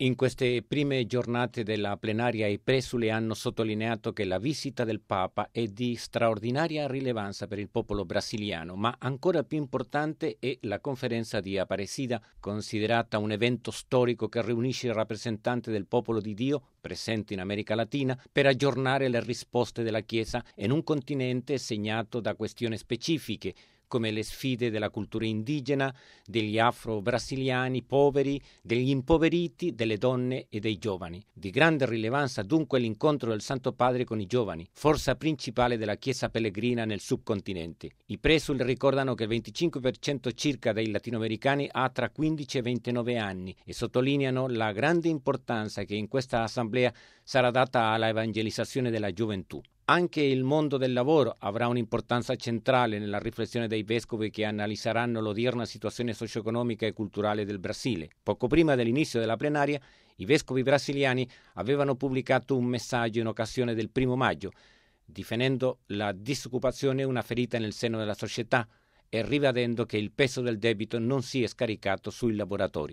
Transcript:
In queste prime giornate della plenaria i presuli hanno sottolineato che la visita del Papa è di straordinaria rilevanza per il popolo brasiliano, ma ancora più importante è la conferenza di Aparecida, considerata un evento storico che riunisce i rappresentanti del popolo di Dio presenti in America Latina per aggiornare le risposte della Chiesa in un continente segnato da questioni specifiche come le sfide della cultura indigena, degli afro-brasiliani poveri, degli impoveriti, delle donne e dei giovani. Di grande rilevanza dunque l'incontro del Santo Padre con i giovani, forza principale della Chiesa pellegrina nel subcontinente. I presuli ricordano che il 25% circa dei latinoamericani ha tra 15 e 29 anni e sottolineano la grande importanza che in questa assemblea sarà data alla evangelizzazione della gioventù. Anche il mondo del lavoro avrà un'importanza centrale nella riflessione dei vescovi che analizzeranno l'odierna situazione socio-economica e culturale del Brasile. Poco prima dell'inizio della plenaria, i vescovi brasiliani avevano pubblicato un messaggio in occasione del 1° maggio, definendo la disoccupazione una ferita nel seno della società e ribadendo che il peso del debito non si è scaricato sui lavoratori.